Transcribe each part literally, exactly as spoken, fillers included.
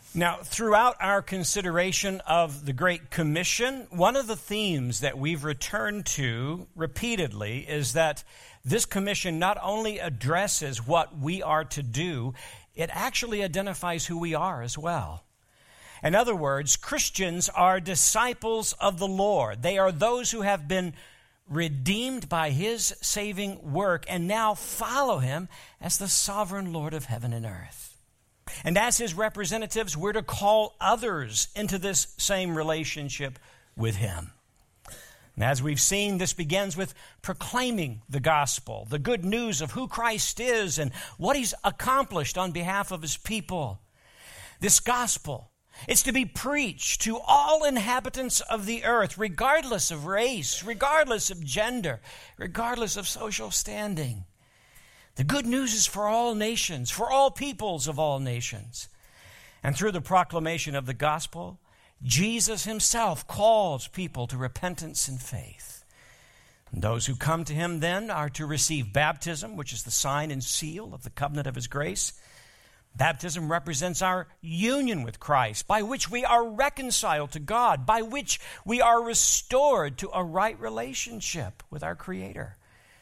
Now, throughout our consideration of the Great Commission, one of the themes that we've returned to repeatedly is that this commission not only addresses what we are to do, it actually identifies who we are as well. In other words, Christians are disciples of the Lord. They are those who have been redeemed by His saving work and now follow Him as the sovereign Lord of heaven and earth. And as His representatives, we're to call others into this same relationship with Him. And as we've seen, this begins with proclaiming the gospel, the good news of who Christ is and what He's accomplished on behalf of His people. This gospel, it's to be preached to all inhabitants of the earth, regardless of race, regardless of gender, regardless of social standing. The good news is for all nations, for all peoples of all nations. And through the proclamation of the gospel, Jesus Himself calls people to repentance and faith. And those who come to Him then are to receive baptism, which is the sign and seal of the covenant of His grace. Baptism represents our union with Christ, by which we are reconciled to God, by which we are restored to a right relationship with our Creator.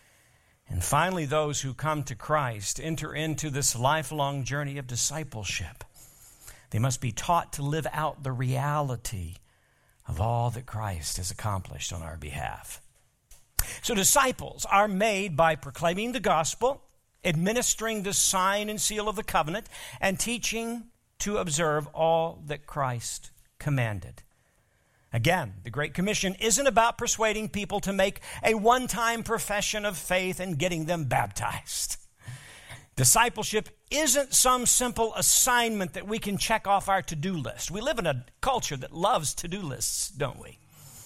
And finally, those who come to Christ enter into this lifelong journey of discipleship. They must be taught to live out the reality of all that Christ has accomplished on our behalf. So disciples are made by proclaiming the gospel, administering the sign and seal of the covenant, and teaching to observe all that Christ commanded. Again, the Great Commission isn't about persuading people to make a one-time profession of faith and getting them baptized. Discipleship isn't some simple assignment that we can check off our to-do list. We live in a culture that loves to-do lists, don't we?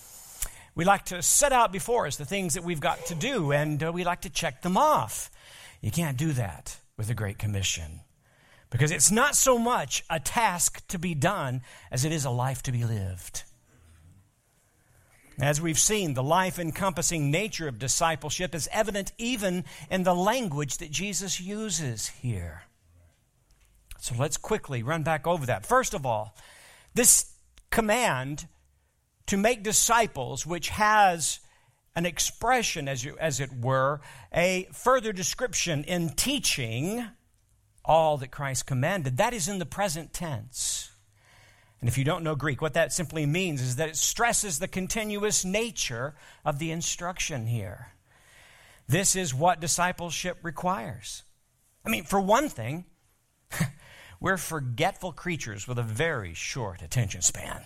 We like to set out before us the things that we've got to do, and uh, we like to check them off. You can't do that with the Great Commission, because it's not so much a task to be done as it is a life to be lived. As we've seen, the life-encompassing nature of discipleship is evident even in the language that Jesus uses here. So let's quickly run back over that. First of all, this command to make disciples, which has an expression, as, you, as it were, a further description in teaching all that Christ commanded, that is in the present tense. And if you don't know Greek, what that simply means is that it stresses the continuous nature of the instruction here. This is what discipleship requires. I mean, for one thing, we're forgetful creatures with a very short attention span.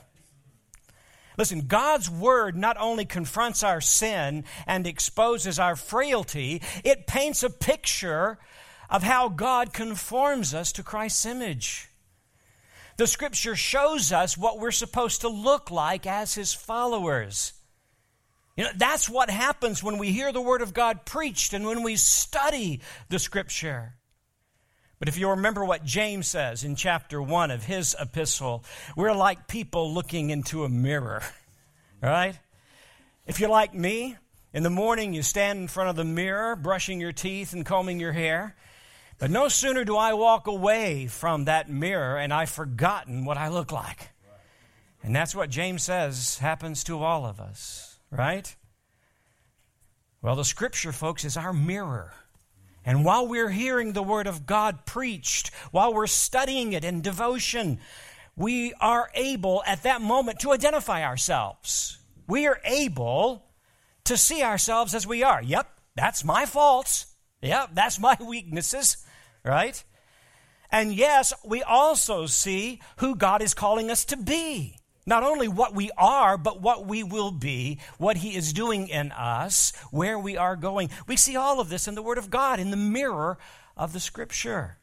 Listen, God's word not only confronts our sin and exposes our frailty, it paints a picture of how God conforms us to Christ's image. The Scripture shows us what we're supposed to look like as His followers. You know, that's what happens when we hear the Word of God preached and when we study the Scripture. But if you remember what James says in chapter one of his epistle, we're like people looking into a mirror, right? If you're like me, in the morning you stand in front of the mirror, brushing your teeth and combing your hair. But no sooner do I walk away from that mirror and I've forgotten what I look like. And that's what James says happens to all of us, right? Well, the Scripture, folks, is our mirror. And while we're hearing the Word of God preached, while we're studying it in devotion, we are able at that moment to identify ourselves. We are able to see ourselves as we are. Yep, that's my faults. Yep, that's my weaknesses. Right? And yes, we also see who God is calling us to be. Not only what we are, but what we will be, what He is doing in us, where we are going. We see all of this in the Word of God, in the mirror of the Scripture.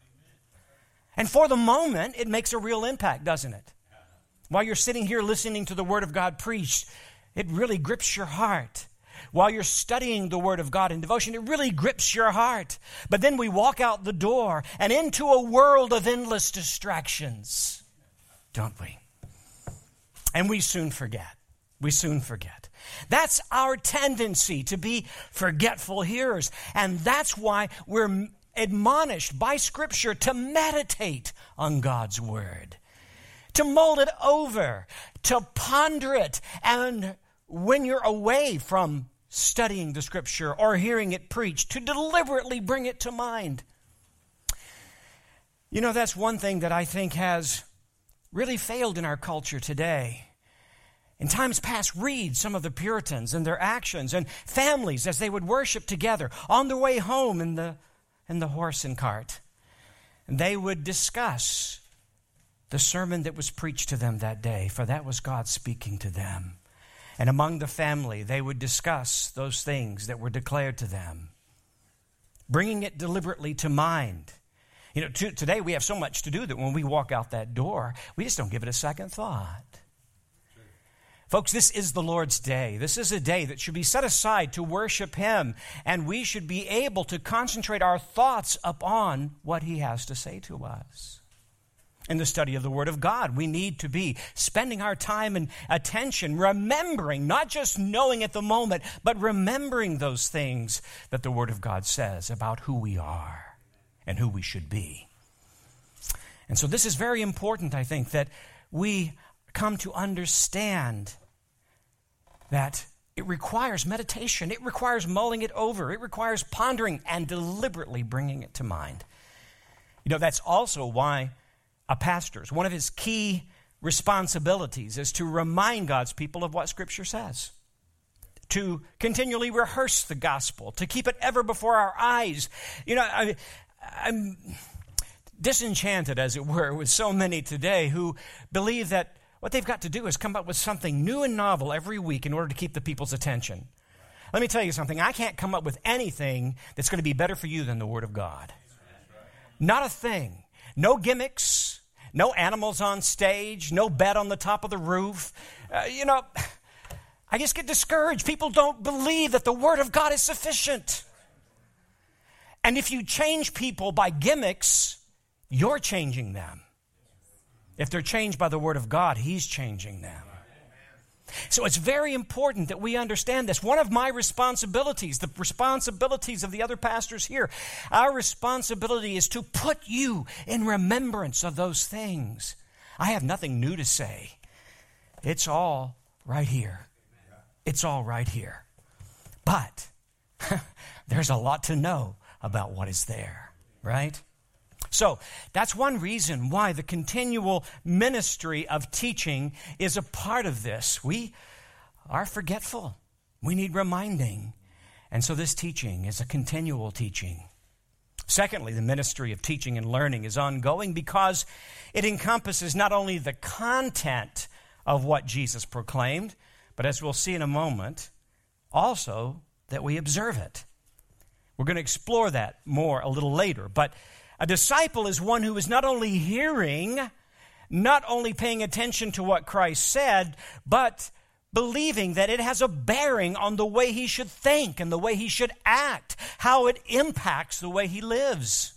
And for the moment, it makes a real impact, doesn't it? While you're sitting here listening to the Word of God preached, it really grips your heart. While you're studying the Word of God in devotion, it really grips your heart. But then we walk out the door and into a world of endless distractions, don't we? And we soon forget. We soon forget. That's our tendency, to be forgetful hearers. And that's why we're admonished by Scripture to meditate on God's Word, to mull it over, to ponder it, and when you're away from studying the Scripture or hearing it preached, to deliberately bring it to mind. You know, that's one thing that I think has really failed in our culture today. In times past, read some of the Puritans and their actions, and families as they would worship together on their way home in the, in the horse and cart. And they would discuss the sermon that was preached to them that day, for that was God speaking to them. And among the family, they would discuss those things that were declared to them, bringing it deliberately to mind. You know, to, today we have so much to do that when we walk out that door, we just don't give it a second thought. Folks, this is the Lord's day. This is a day that should be set aside to worship Him, and we should be able to concentrate our thoughts upon what He has to say to us. In the study of the Word of God, we need to be spending our time and attention remembering, not just knowing at the moment, but remembering those things that the Word of God says about who we are and who we should be. And so this is very important, I think, that we come to understand that it requires meditation. It requires mulling it over. It requires pondering and deliberately bringing it to mind. You know, that's also why a pastor's, one of his key responsibilities is to remind God's people of what Scripture says, to continually rehearse the gospel, to keep it ever before our eyes. You know, I, I'm disenchanted, as it were, with so many today who believe that what they've got to do is come up with something new and novel every week in order to keep the people's attention. Let me tell you something. I can't come up with anything that's going to be better for you than the Word of God. Not a thing. No gimmicks. No animals on stage. No bed on the top of the roof. Uh, you know, I just get discouraged. People don't believe that the Word of God is sufficient. And if you change people by gimmicks, you're changing them. If they're changed by the Word of God, He's changing them. So it's very important that we understand this. One of my responsibilities, the responsibilities of the other pastors here, our responsibility is to put you in remembrance of those things. I have nothing new to say. It's all right here. It's all right here. But there's a lot to know about what is there, right? So that's one reason why the continual ministry of teaching is a part of this. We are forgetful. We need reminding. And so this teaching is a continual teaching. Secondly, the ministry of teaching and learning is ongoing because it encompasses not only the content of what Jesus proclaimed, but as we'll see in a moment, also that we observe it. We're going to explore that more a little later, but a disciple is one who is not only hearing, not only paying attention to what Christ said, but believing that it has a bearing on the way he should think and the way he should act, how it impacts the way he lives.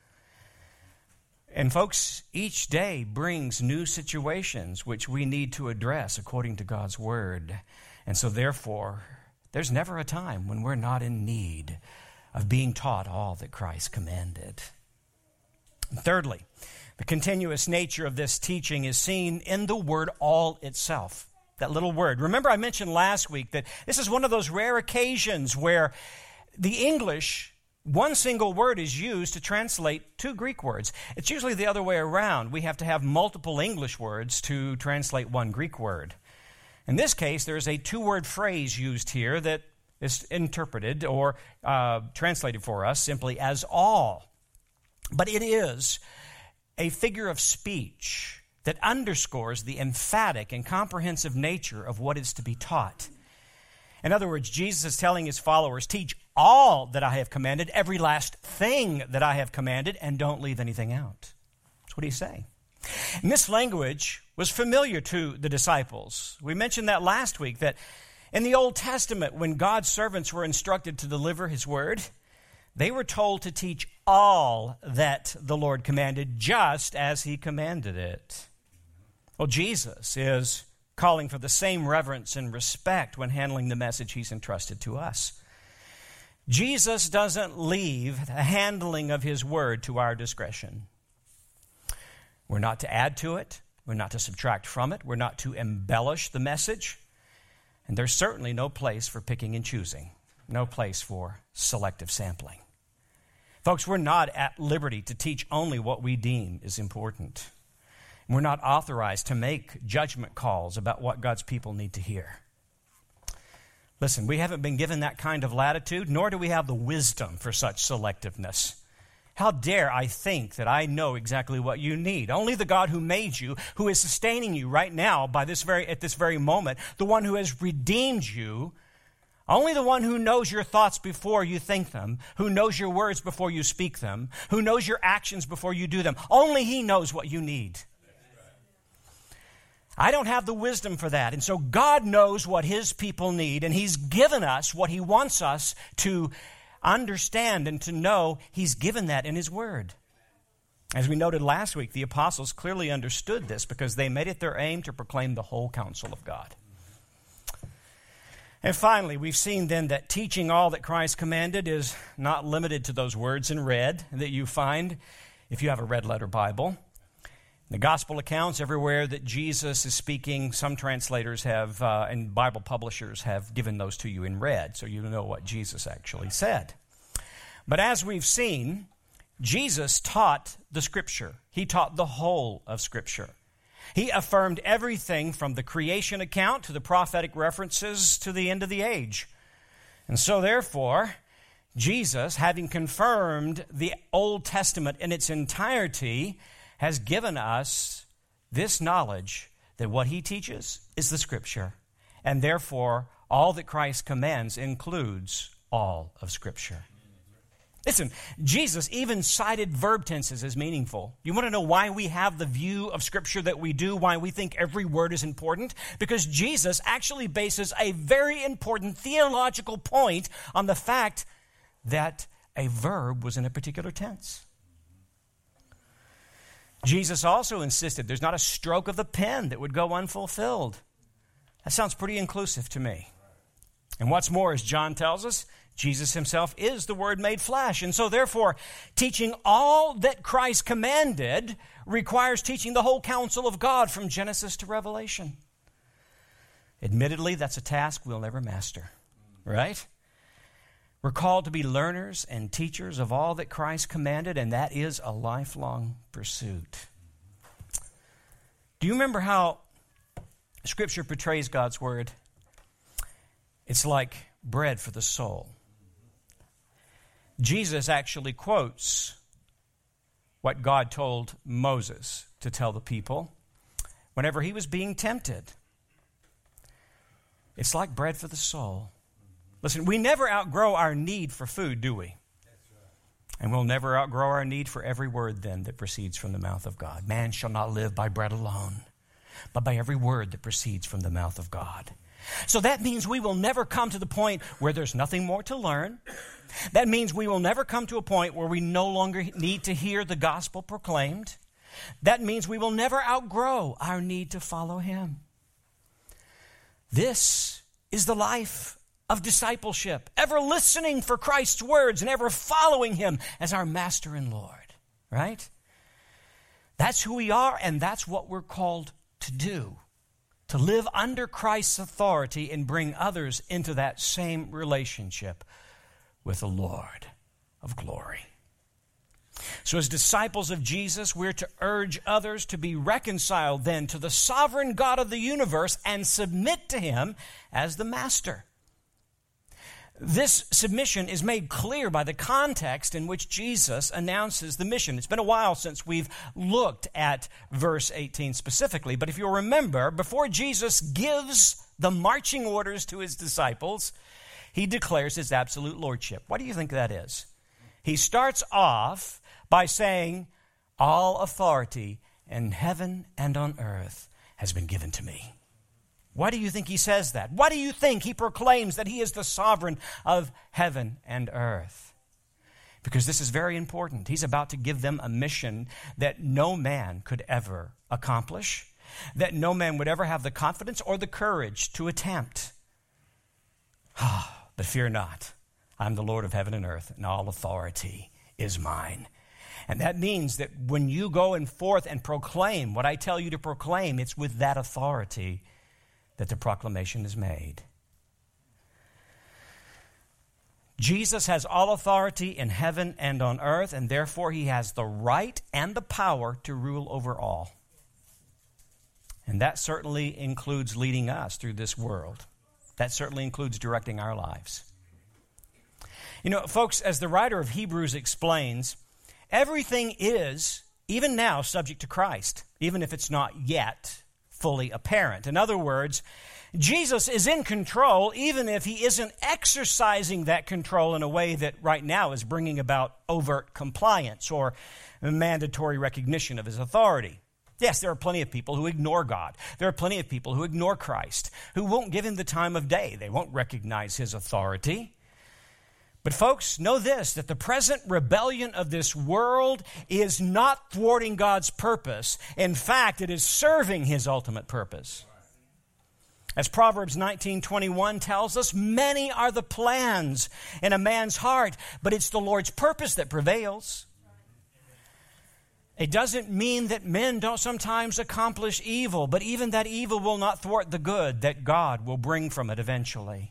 And folks, each day brings new situations which we need to address according to God's Word. And so therefore, there's never a time when we're not in need of being taught all that Christ commanded. Thirdly, the continuous nature of this teaching is seen in the word all itself, that little word. Remember I mentioned last week that this is one of those rare occasions where the English, one single word is used to translate two Greek words. It's usually the other way around. We have to have multiple English words to translate one Greek word. In this case, there's a two-word phrase used here that is interpreted or uh, translated for us simply as all. But it is a figure of speech that underscores the emphatic and comprehensive nature of what is to be taught. In other words, Jesus is telling his followers, teach all that I have commanded, every last thing that I have commanded, and don't leave anything out. That's what he's saying. And this language was familiar to the disciples. We mentioned that last week, that in the Old Testament, when God's servants were instructed to deliver his word, they were told to teach all that the Lord commanded, just as he commanded it. Well, Jesus is calling for the same reverence and respect when handling the message he's entrusted to us. Jesus doesn't leave the handling of his word to our discretion. We're not to add to it. We're not to subtract from it. We're not to embellish the message. And there's certainly no place for picking and choosing, no place for selective sampling. Folks, we're not at liberty to teach only what we deem is important. We're not authorized to make judgment calls about what God's people need to hear. Listen, we haven't been given that kind of latitude, nor do we have the wisdom for such selectiveness. How dare I think that I know exactly what you need? Only the God who made you, who is sustaining you right now by this very at this very moment, the one who has redeemed you, only the one who knows your thoughts before you think them, who knows your words before you speak them, who knows your actions before you do them. Only He knows what you need. I don't have the wisdom for that. And so God knows what His people need, and He's given us what He wants us to understand and to know. He's given that in His Word. As we noted last week, the apostles clearly understood this because they made it their aim to proclaim the whole counsel of God. And finally, we've seen then that teaching all that Christ commanded is not limited to those words in red that you find if you have a red letter Bible. The gospel accounts everywhere that Jesus is speaking, some translators have, uh, and Bible publishers have given those to you in red, so you know what Jesus actually said. But as we've seen, Jesus taught the Scripture. He taught the whole of Scripture. He affirmed everything from the creation account to the prophetic references to the end of the age. And so therefore, Jesus, having confirmed the Old Testament in its entirety, has given us this knowledge that what He teaches is the Scripture. And therefore, all that Christ commands includes all of Scripture. Listen, Jesus even cited verb tenses as meaningful. You want to know why we have the view of Scripture that we do, why we think every word is important? Because Jesus actually bases a very important theological point on the fact that a verb was in a particular tense. Jesus also insisted there's not a stroke of the pen that would go unfulfilled. That sounds pretty inclusive to me. And what's more, as John tells us, Jesus Himself is the Word made flesh. And so therefore, teaching all that Christ commanded requires teaching the whole counsel of God from Genesis to Revelation. Admittedly, that's a task we'll never master, right? We're called to be learners and teachers of all that Christ commanded, and that is a lifelong pursuit. Do you remember how Scripture portrays God's Word? It's like bread for the soul. Jesus actually quotes what God told Moses to tell the people whenever he was being tempted. It's like bread for the soul. Listen, we never outgrow our need for food, do we? And we'll never outgrow our need for every word then that proceeds from the mouth of God. Man shall not live by bread alone, but by every word that proceeds from the mouth of God. So that means we will never come to the point where there's nothing more to learn. That means we will never come to a point where we no longer need to hear the gospel proclaimed. That means we will never outgrow our need to follow Him. This is the life of discipleship, ever listening for Christ's words and ever following Him as our Master and Lord, right? That's who we are, and that's what we're called to do, to live under Christ's authority and bring others into that same relationship with the Lord of glory. So as disciples of Jesus, we're to urge others to be reconciled then to the sovereign God of the universe and submit to Him as the Master. This submission is made clear by the context in which Jesus announces the mission. It's been a while since we've looked at verse eighteen specifically, but if you'll remember, before Jesus gives the marching orders to His disciples, He declares His absolute lordship. What do you think that is? He starts off by saying, all authority in heaven and on earth has been given to me. Why do you think He says that? Why do you think He proclaims that He is the sovereign of heaven and earth? Because this is very important. He's about to give them a mission that no man could ever accomplish, that no man would ever have the confidence or the courage to attempt. But fear not, I'm the Lord of heaven and earth, and all authority is mine. And that means that when you go and forth and proclaim what I tell you to proclaim, it's with that authority that the proclamation is made. Jesus has all authority in heaven and on earth, and therefore he has the right and the power to rule over all. And that certainly includes leading us through this world. That certainly includes directing our lives. You know, folks, as the writer of Hebrews explains, everything is, even now, subject to Christ, even if it's not yet fully apparent. In other words, Jesus is in control even if he isn't exercising that control in a way that right now is bringing about overt compliance or mandatory recognition of his authority. Yes, there are plenty of people who ignore God. There are plenty of people who ignore Christ, who won't give him the time of day. They won't recognize his authority. But folks, know this, that the present rebellion of this world is not thwarting God's purpose. In fact, it is serving his ultimate purpose. As Proverbs nineteen twenty-one tells us, many are the plans in a man's heart, but it's the Lord's purpose that prevails. It doesn't mean that men don't sometimes accomplish evil, but even that evil will not thwart the good that God will bring from it eventually.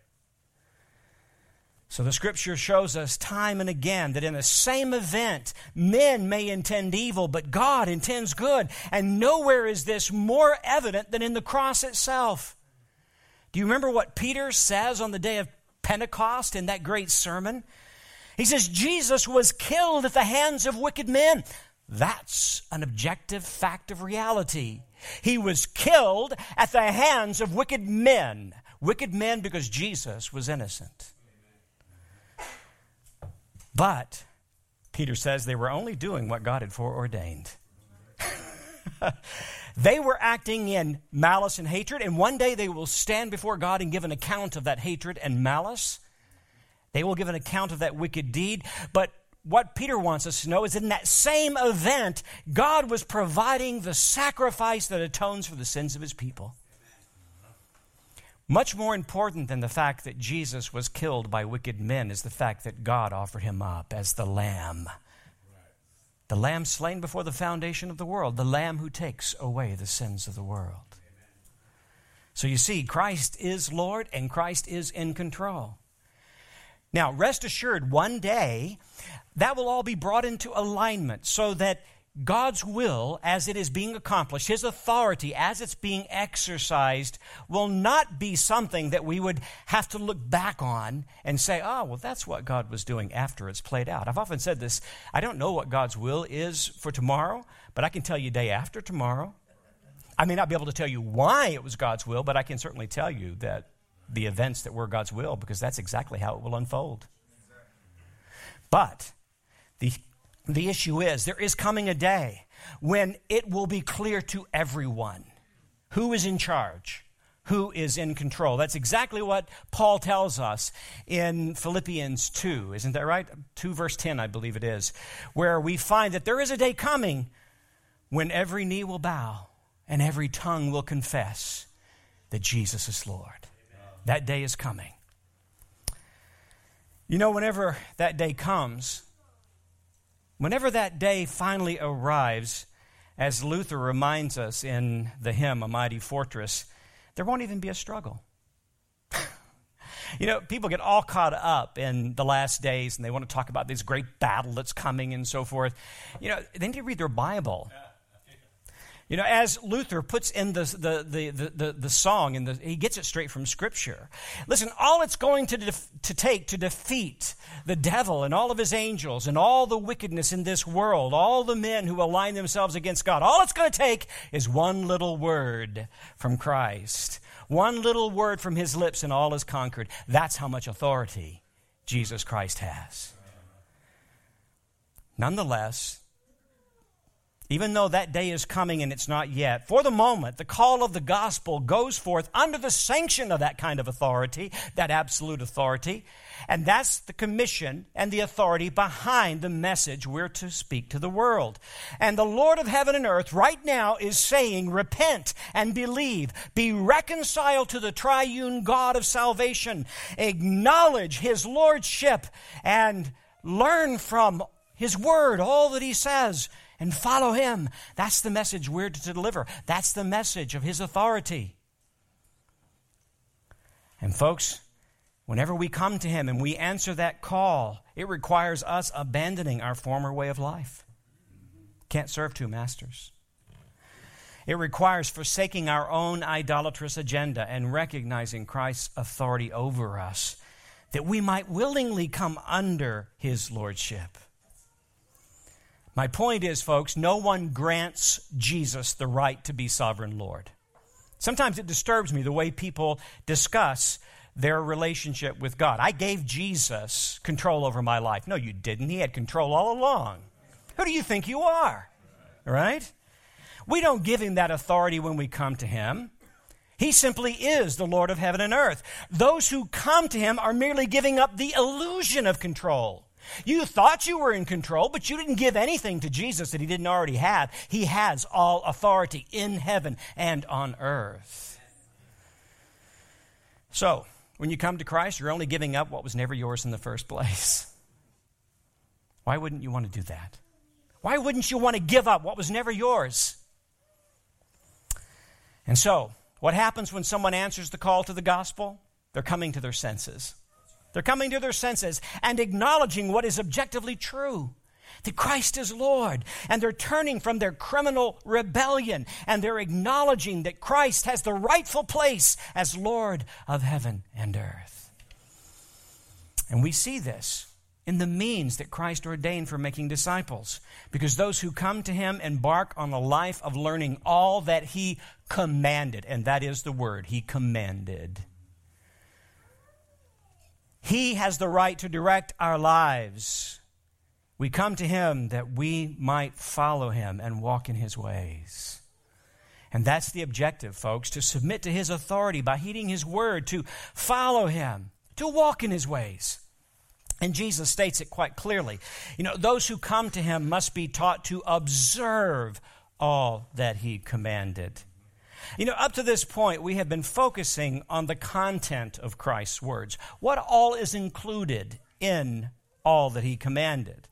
So the Scripture shows us time and again that in the same event, men may intend evil, but God intends good. And nowhere is this more evident than in the cross itself. Do you remember what Peter says on the day of Pentecost in that great sermon? He says, Jesus was killed at the hands of wicked men. That's an objective fact of reality. He was killed at the hands of wicked men. Wicked men because Jesus was innocent. But, Peter says, they were only doing what God had foreordained. They were acting in malice and hatred, and one day they will stand before God and give an account of that hatred and malice. They will give an account of that wicked deed. But what Peter wants us to know is in that same event, God was providing the sacrifice that atones for the sins of his people. Much more important than the fact that Jesus was killed by wicked men is the fact that God offered him up as the Lamb. The Lamb slain before the foundation of the world. The Lamb who takes away the sins of the world. So you see, Christ is Lord and Christ is in control. Now, rest assured, one day, that will all be brought into alignment so that God's will, as it is being accomplished, his authority as it's being exercised, will not be something that we would have to look back on and say, oh, well, that's what God was doing after it's played out. I've often said this, I don't know what God's will is for tomorrow, but I can tell you day after tomorrow. I may not be able to tell you why it was God's will, but I can certainly tell you that the events that were God's will, because that's exactly how it will unfold. But the The issue is, there is coming a day when it will be clear to everyone who is in charge, who is in control. That's exactly what Paul tells us in Philippians two. Isn't that right? two verse ten, I believe it is, where we find that there is a day coming when every knee will bow and every tongue will confess that Jesus is Lord. That day is coming. You know, whenever that day comes, Whenever that day finally arrives, as Luther reminds us in the hymn, A Mighty Fortress, there won't even be a struggle. You know, people get all caught up in the last days and they want to talk about this great battle that's coming and so forth. You know, they need to read their Bible. You know, as Luther puts in the the the the, the, the song, and he gets it straight from Scripture. Listen, all it's going to def, to take to defeat the devil and all of his angels and all the wickedness in this world, all the men who align themselves against God, all it's going to take is one little word from Christ. One little word from his lips and all is conquered. That's how much authority Jesus Christ has. Nonetheless, even though that day is coming and it's not yet, for the moment, the call of the gospel goes forth under the sanction of that kind of authority, that absolute authority. And that's the commission and the authority behind the message we're to speak to the world. And the Lord of heaven and earth right now is saying, repent and believe. Be reconciled to the triune God of salvation. Acknowledge his lordship and learn from His word, all that he says, and follow him. That's the message we're to deliver. That's the message of his authority. And folks, whenever we come to him and we answer that call, it requires us abandoning our former way of life. Can't serve two masters. It requires forsaking our own idolatrous agenda and recognizing Christ's authority over us, that we might willingly come under his lordship. My point is, folks, no one grants Jesus the right to be sovereign Lord. Sometimes it disturbs me the way people discuss their relationship with God. I gave Jesus control over my life. No, you didn't. He had control all along. Who do you think you are? Right? We don't give him that authority when we come to him. He simply is the Lord of heaven and earth. Those who come to him are merely giving up the illusion of control. You thought you were in control, but you didn't give anything to Jesus that he didn't already have. He has all authority in heaven and on earth. So, when you come to Christ, you're only giving up what was never yours in the first place. Why wouldn't you want to do that? Why wouldn't you want to give up what was never yours? And so, what happens when someone answers the call to the gospel? They're coming to their senses. They're coming to their senses and acknowledging what is objectively true, that Christ is Lord. And they're turning from their criminal rebellion, and they're acknowledging that Christ has the rightful place as Lord of heaven and earth. And we see this in the means that Christ ordained for making disciples, because those who come to him embark on a life of learning all that he commanded, and that is the word, he commanded. He has the right to direct our lives. We come to him that we might follow him and walk in his ways. And that's the objective, folks, to submit to his authority by heeding his word, to follow him, to walk in his ways. And Jesus states it quite clearly. You know, those who come to him must be taught to observe all that he commanded. You know, up to this point, we have been focusing on the content of Christ's words. What all is included in all that he commanded?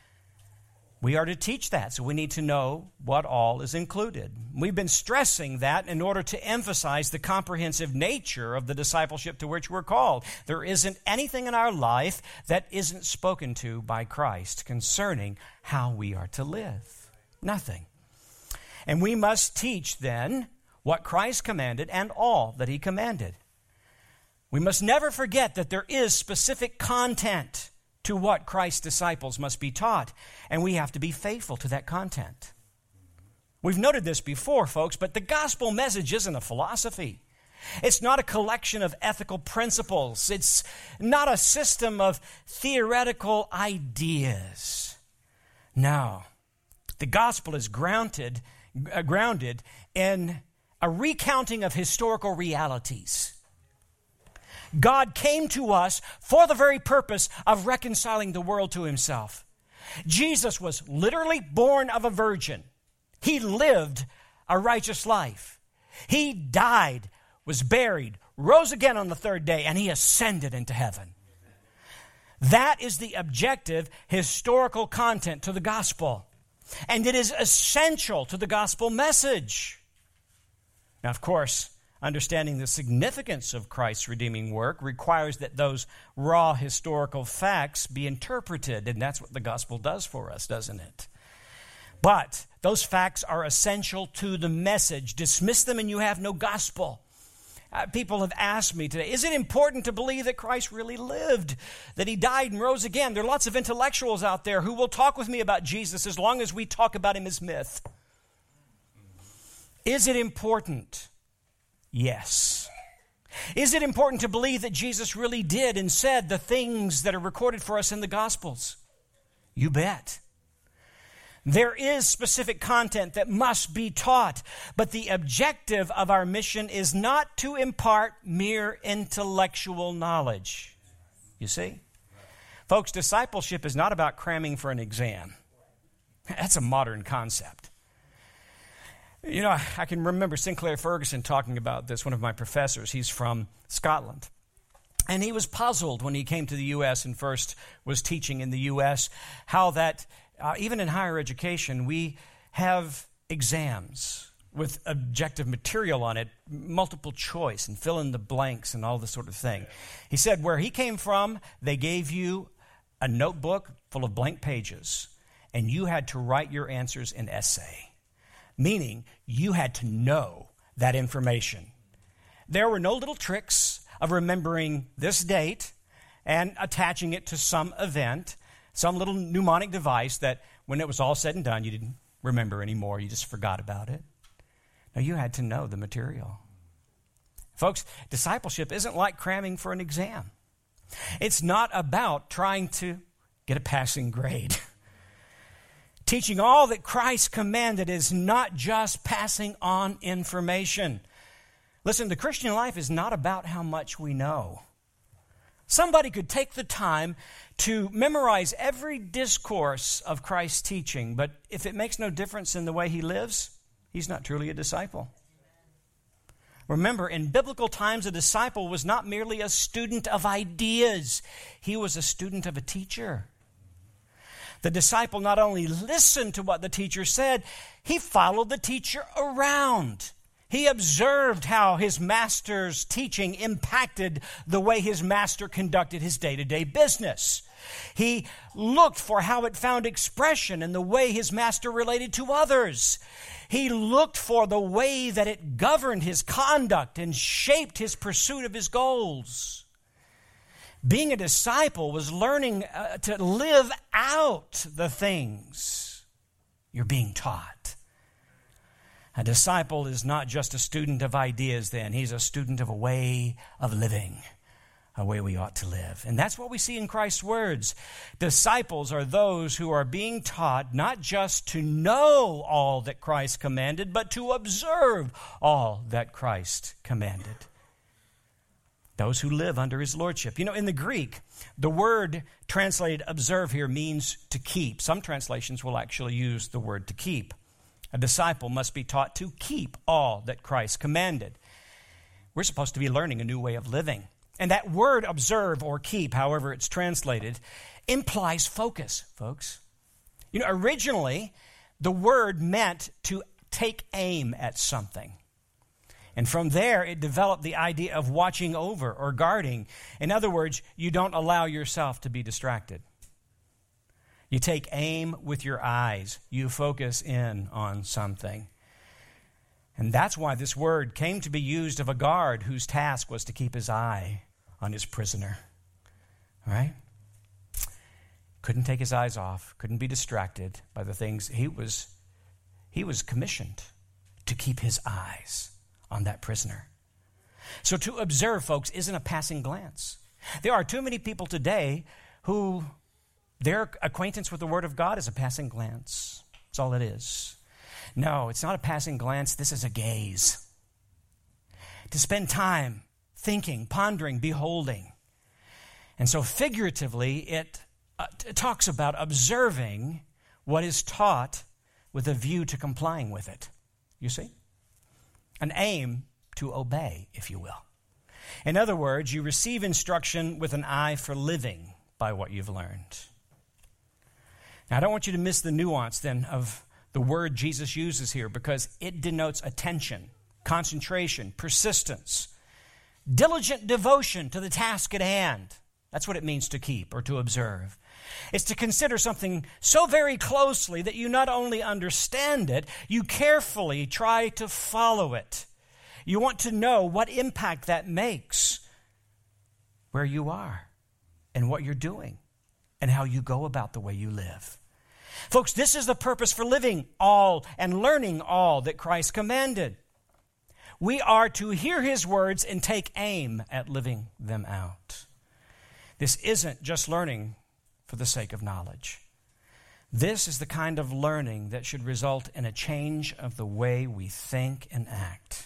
We are to teach that, so we need to know what all is included. We've been stressing that in order to emphasize the comprehensive nature of the discipleship to which we're called. There isn't anything in our life that isn't spoken to by Christ concerning how we are to live. Nothing. And we must teach then what Christ commanded and all that he commanded. We must never forget that there is specific content to what Christ's disciples must be taught, and we have to be faithful to that content. We've noted this before, folks, but the gospel message isn't a philosophy. It's not a collection of ethical principles. It's not a system of theoretical ideas. No, the gospel is grounded, uh, grounded in a recounting of historical realities. God came to us for the very purpose of reconciling the world to himself. Jesus was literally born of a virgin. He lived a righteous life. He died, was buried, rose again on the third day, and he ascended into heaven. That is the objective historical content to the gospel. And it is essential to the gospel message. Now, of course, understanding the significance of Christ's redeeming work requires that those raw historical facts be interpreted, and that's what the gospel does for us, doesn't it? But those facts are essential to the message. Dismiss them and you have no gospel. Uh, people have asked me today, is it important to believe that Christ really lived, that he died and rose again? There are lots of intellectuals out there who will talk with me about Jesus as long as we talk about him as myth. Is it important? Yes. Is it important to believe that Jesus really did and said the things that are recorded for us in the Gospels? You bet. There is specific content that must be taught, but the objective of our mission is not to impart mere intellectual knowledge. You see? Folks, discipleship is not about cramming for an exam. That's a modern concept. You know, I can remember Sinclair Ferguson talking about this, one of my professors. He's from Scotland. And he was puzzled when he came to the U S and first was teaching in the U S how that, uh, even in higher education, we have exams with objective material on it, multiple choice, and fill in the blanks and all this sort of thing. He said where he came from, they gave you a notebook full of blank pages, and you had to write your answers in essay, meaning you had to know that information. There were no little tricks of remembering this date and attaching it to some event, some little mnemonic device that when it was all said and done, you didn't remember anymore. You just forgot about it. No, you had to know the material. Folks, discipleship isn't like cramming for an exam. It's not about trying to get a passing grade. Teaching all that Christ commanded is not just passing on information. Listen, the Christian life is not about how much we know. Somebody could take the time to memorize every discourse of Christ's teaching, but if it makes no difference in the way he lives, he's not truly a disciple. Remember, in biblical times, a disciple was not merely a student of ideas. He was a student of a teacher. The disciple not only listened to what the teacher said, he followed the teacher around. He observed how his master's teaching impacted the way his master conducted his day-to-day business. He looked for how it found expression in the way his master related to others. He looked for the way that it governed his conduct and shaped his pursuit of his goals. Being a disciple was learning uh, to live out the things you're being taught. A disciple is not just a student of ideas then. He's a student of a way of living, a way we ought to live. And that's what we see in Christ's words. Disciples are those who are being taught not just to know all that Christ commanded, but to observe all that Christ commanded. Those who live under his lordship. You know, in the Greek, the word translated observe here means to keep. Some translations will actually use the word to keep. A disciple must be taught to keep all that Christ commanded. We're supposed to be learning a new way of living. And that word observe or keep, however it's translated, implies focus, folks. You know, originally, the word meant to take aim at something. And from there, it developed the idea of watching over or guarding. In other words, you don't allow yourself to be distracted. You take aim with your eyes. You focus in on something. And that's why this word came to be used of a guard whose task was to keep his eye on his prisoner. All right? Couldn't take his eyes off, couldn't be distracted by the things. He was, he was commissioned to keep his eyes on that prisoner. So to observe, folks, isn't a passing glance. There are too many people today who their acquaintance with the Word of God is a passing glance. That's all it is. No, it's not a passing glance. This is a gaze. To spend time thinking, pondering, beholding. And so figuratively, it, uh, it talks about observing what is taught with a view to complying with it. You see? An aim to obey, if you will. In other words, you receive instruction with an eye for living by what you've learned. Now, I don't want you to miss the nuance then of the word Jesus uses here, because it denotes attention, concentration, persistence, diligent devotion to the task at hand. That's what it means to keep or to observe. It's to consider something so very closely that you not only understand it, you carefully try to follow it. You want to know what impact that makes where you are and what you're doing and how you go about the way you live. Folks, this is the purpose for living all and learning all that Christ commanded. We are to hear his words and take aim at living them out. This isn't just learning for the sake of knowledge. This is the kind of learning that should result in a change of the way we think and act.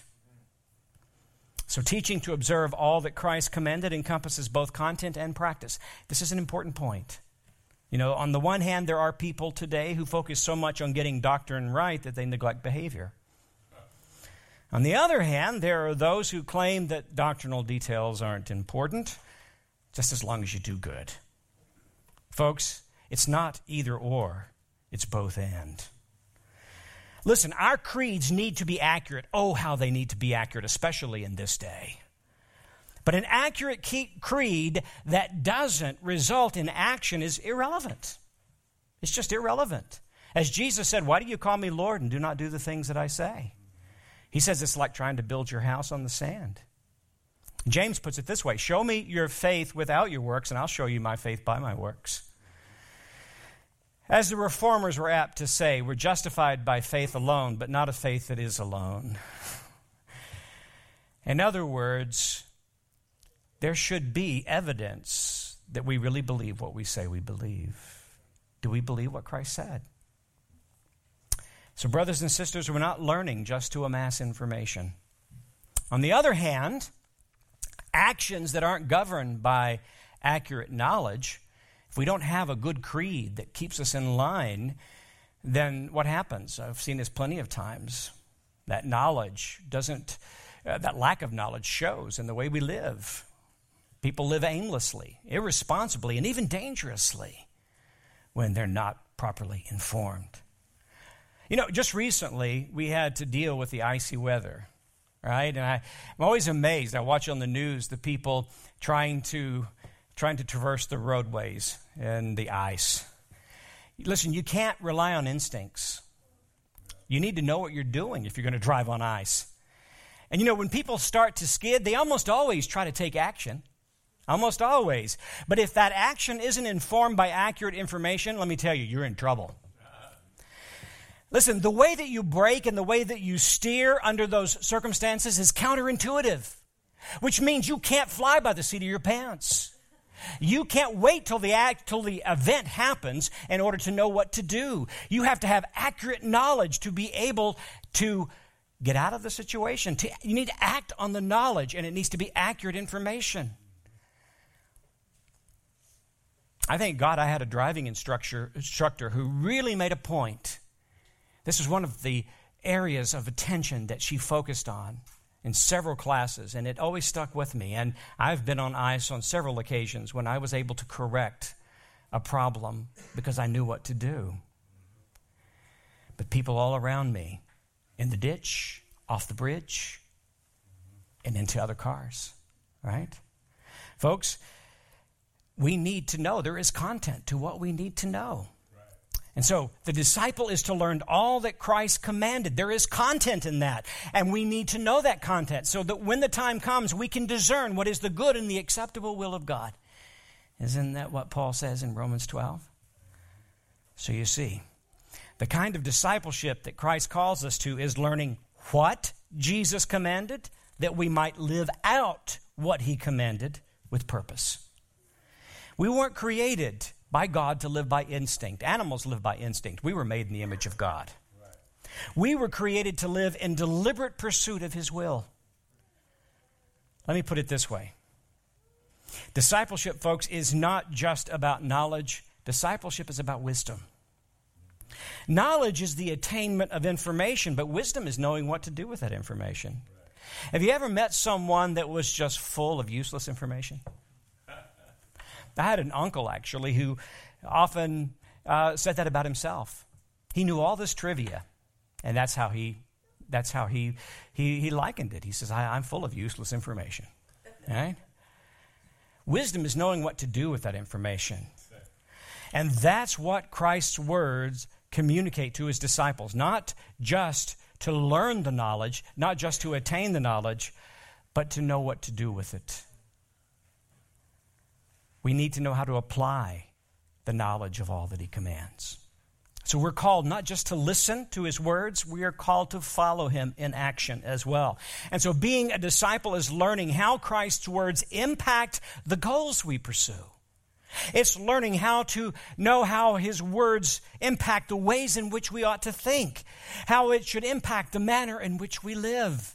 So teaching to observe all that Christ commanded encompasses both content and practice. This is an important point. You know, on the one hand, there are people today who focus so much on getting doctrine right that they neglect behavior. On the other hand, there are those who claim that doctrinal details aren't important, just as long as you do good. Folks, it's not either or, it's both and. Listen, our creeds need to be accurate. Oh, how they need to be accurate, especially in this day. But an accurate creed that doesn't result in action is irrelevant. It's just irrelevant. As Jesus said, why do you call me Lord and do not do the things that I say? He says it's like trying to build your house on the sand. James puts it this way, show me your faith without your works, and I'll show you my faith by my works. As the reformers were apt to say, we're justified by faith alone, but not a faith that is alone. In other words, there should be evidence that we really believe what we say we believe. Do we believe what Christ said? So, brothers and sisters, we're not learning just to amass information. On the other hand, actions that aren't governed by accurate knowledge, if we don't have a good creed that keeps us in line, then what happens? I've seen this plenty of times. That knowledge doesn't, uh, that lack of knowledge shows in the way we live. People live aimlessly, irresponsibly, and even dangerously when they're not properly informed. You know, just recently we had to deal with the icy weather, right? And I, I'm always amazed. I watch on the news the people trying to trying to traverse the roadways and the ice. Listen, you can't rely on instincts. You need to know what you're doing if you're going to drive on ice. And you know, when people start to skid, they almost always try to take action. Almost always. But if that action isn't informed by accurate information, let me tell you, you're in trouble. Listen, the way that you brake and the way that you steer under those circumstances is counterintuitive, which means you can't fly by the seat of your pants. You can't wait till the act, till the event happens in order to know what to do. You have to have accurate knowledge to be able to get out of the situation. To, you need to act on the knowledge, and it needs to be accurate information. I thank God I had a driving instructor, instructor who really made a point. This is one of the areas of attention that she focused on in several classes, and it always stuck with me. And I've been on ice on several occasions when I was able to correct a problem because I knew what to do. But people all around me, in the ditch, off the bridge, and into other cars, right? Folks, we need to know. There is content to what we need to know. And so the disciple is to learn all that Christ commanded. There is content in that, and we need to know that content so that when the time comes, we can discern what is the good and the acceptable will of God. Isn't that what Paul says in Romans twelve? So you see, the kind of discipleship that Christ calls us to is learning what Jesus commanded, that we might live out what he commanded with purpose. We weren't created by God to live by instinct. Animals live by instinct. We were made in the image of God. Right. We were created to live in deliberate pursuit of his will. Let me put it this way. Discipleship, folks, is not just about knowledge. Discipleship is about wisdom. Knowledge is the attainment of information, but wisdom is knowing what to do with that information. Right. Have you ever met someone that was just full of useless information? I had an uncle, actually, who often uh, said that about himself. He knew all this trivia, and that's how he that's how he he, he likened it. He says, I, I'm full of useless information. Right? Wisdom is knowing what to do with that information. And that's what Christ's words communicate to his disciples, not just to learn the knowledge, not just to attain the knowledge, but to know what to do with it. We need to know how to apply the knowledge of all that he commands. So we're called not just to listen to his words, we are called to follow him in action as well. And so being a disciple is learning how Christ's words impact the goals we pursue. It's learning how to know how his words impact the ways in which we ought to think, how it should impact the manner in which we live.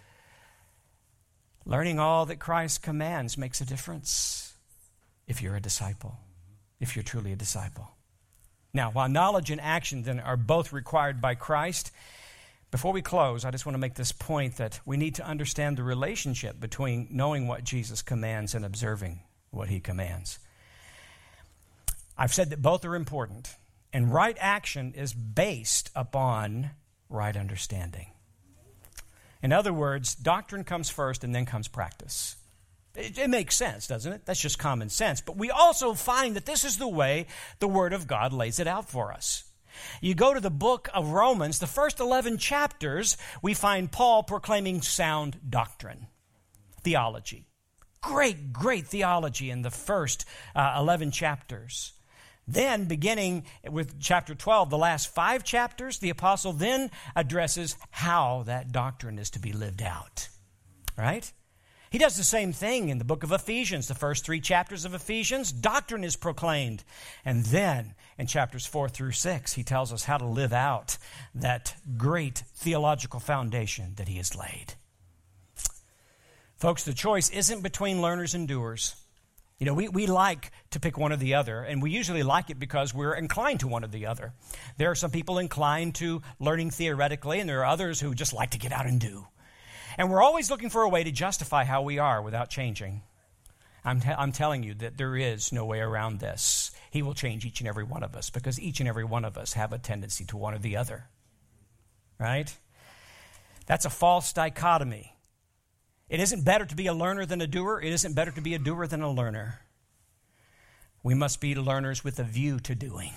Learning all that Christ commands makes a difference. If you're a disciple, if you're truly a disciple. Now, while knowledge and action then are both required by Christ, before we close, I just want to make this point that we need to understand the relationship between knowing what Jesus commands and observing what he commands. I've said that both are important, and right action is based upon right understanding. In other words, doctrine comes first and then comes practice. It, it makes sense, doesn't it? That's just common sense. But we also find that this is the way the Word of God lays it out for us. You go to the book of Romans, the first eleven chapters, we find Paul proclaiming sound doctrine, theology. Great, great theology in the first uh, eleven chapters. Then, beginning with chapter twelve, the last five chapters, the apostle then addresses how that doctrine is to be lived out. Right? He does the same thing in the book of Ephesians. The first three chapters of Ephesians, doctrine is proclaimed. And then, in chapters four through six, he tells us how to live out that great theological foundation that he has laid. Folks, the choice isn't between learners and doers. You know, we, we like to pick one or the other, and we usually like it because we're inclined to one or the other. There are some people inclined to learning theoretically, and there are others who just like to get out and do. And we're always looking for a way to justify how we are without changing. I'm, te- I'm telling you that there is no way around this. He will change each and every one of us because each and every one of us have a tendency to one or the other. Right? That's a false dichotomy. It isn't better to be a learner than a doer. It isn't better to be a doer than a learner. We must be learners with a view to doing.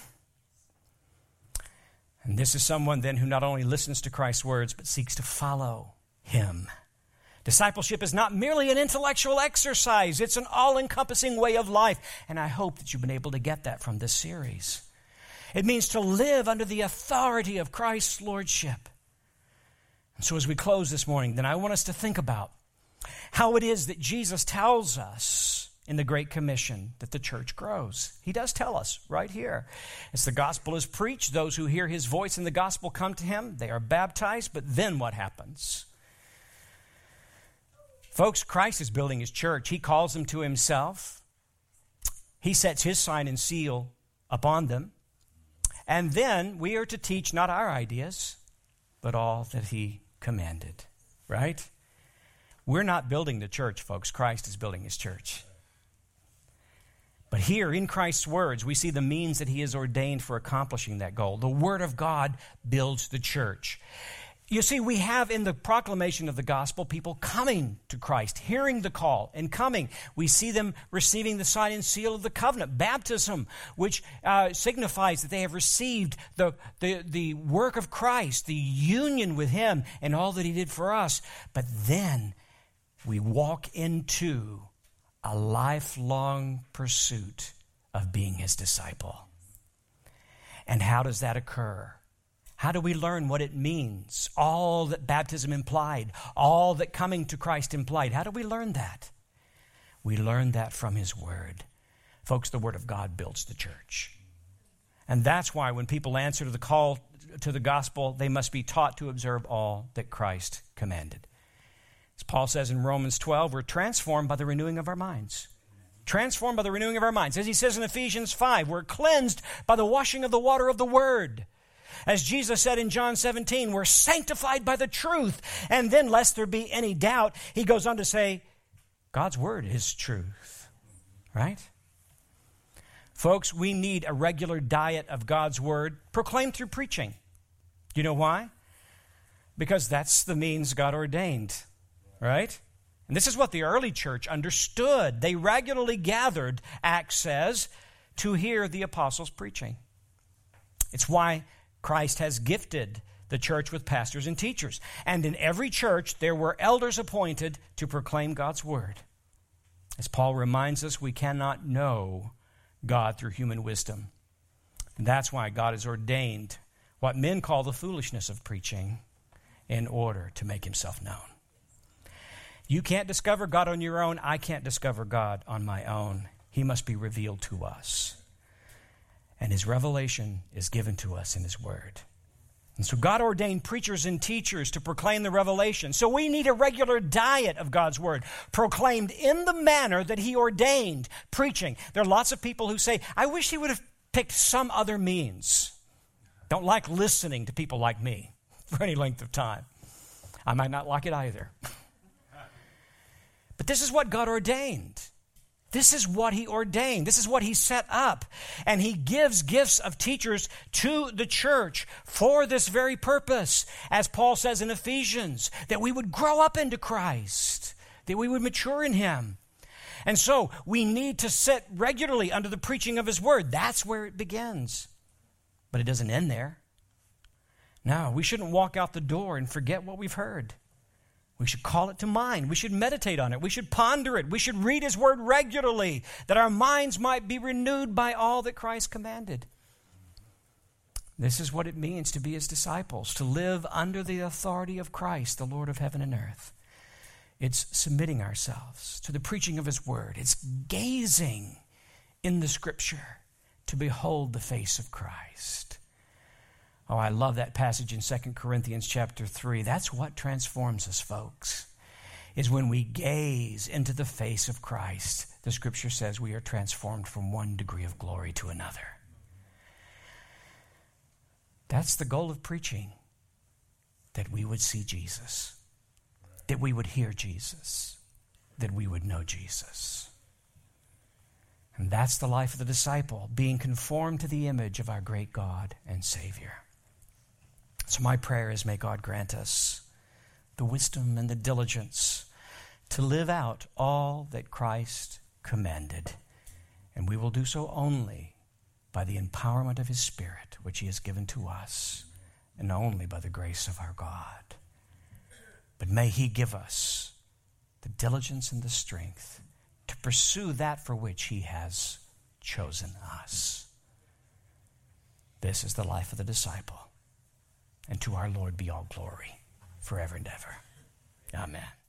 And this is someone then who not only listens to Christ's words, but seeks to follow him. Discipleship is not merely an intellectual exercise. It's an all-encompassing way of life. And I hope that you've been able to get that from this series. It means to live under the authority of Christ's lordship. And so as we close this morning, then I want us to think about how it is that Jesus tells us in the Great Commission that the church grows. He does tell us right here. As the gospel is preached, those who hear his voice in the gospel come to him. They are baptized, but then what happens? Folks, Christ is building his church. He calls them to himself. He sets his sign and seal upon them. And then we are to teach not our ideas, but all that he commanded. Right? We're not building the church, folks. Christ is building his church. But here in Christ's words, we see the means that he has ordained for accomplishing that goal. The Word of God builds the church. You see, we have in the proclamation of the gospel people coming to Christ, hearing the call and coming. We see them receiving the sign and seal of the covenant, baptism, which uh, signifies that they have received the, the, the work of Christ, the union with him and all that he did for us. But then we walk into a lifelong pursuit of being his disciple. And how does that occur? How do we learn what it means? All that baptism implied, all that coming to Christ implied. How do we learn that? We learn that from his word. Folks, the word of God builds the church. And that's why when people answer to the call to the gospel, they must be taught to observe all that Christ commanded. As Paul says in Romans twelve, we're transformed by the renewing of our minds. Transformed by the renewing of our minds. As he says in Ephesians five, we're cleansed by the washing of the water of the word. As Jesus said in John seventeen, we're sanctified by the truth. And then, lest there be any doubt, he goes on to say, God's word is truth. Right? Folks, we need a regular diet of God's word proclaimed through preaching. Do you know why? Because that's the means God ordained. Right? And this is what the early church understood. They regularly gathered, Acts says, to hear the apostles' preaching. It's why Christ has gifted the church with pastors and teachers. And in every church, there were elders appointed to proclaim God's word. As Paul reminds us, we cannot know God through human wisdom. And that's why God has ordained what men call the foolishness of preaching in order to make himself known. You can't discover God on your own. I can't discover God on my own. He must be revealed to us. And his revelation is given to us in his word. And so God ordained preachers and teachers to proclaim the revelation. So we need a regular diet of God's word, proclaimed in the manner that he ordained, preaching. There are lots of people who say, I wish he would have picked some other means. Don't like listening to people like me for any length of time. I might not like it either. But this is what God ordained. This is what he ordained. This is what he set up. And he gives gifts of teachers to the church for this very purpose. As Paul says in Ephesians, that we would grow up into Christ, that we would mature in him. And so we need to sit regularly under the preaching of his word. That's where it begins. But it doesn't end there. No, we shouldn't walk out the door and forget what we've heard. We should call it to mind. We should meditate on it. We should ponder it. We should read his word regularly, that our minds might be renewed by all that Christ commanded. This is what it means to be his disciples, to live under the authority of Christ, the Lord of heaven and earth. It's submitting ourselves to the preaching of his word. It's gazing in the scripture to behold the face of Christ. Oh, I love that passage in Second Corinthians chapter three. That's what transforms us, folks, is when we gaze into the face of Christ. The scripture says we are transformed from one degree of glory to another. That's the goal of preaching, that we would see Jesus, that we would hear Jesus, that we would know Jesus. And that's the life of the disciple, being conformed to the image of our great God and Savior. So my prayer is, may God grant us the wisdom and the diligence to live out all that Christ commanded. And we will do so only by the empowerment of his Spirit, which he has given to us, and only by the grace of our God. But may he give us the diligence and the strength to pursue that for which he has chosen us. This is the life of the disciple. And to our Lord be all glory forever and ever. Amen.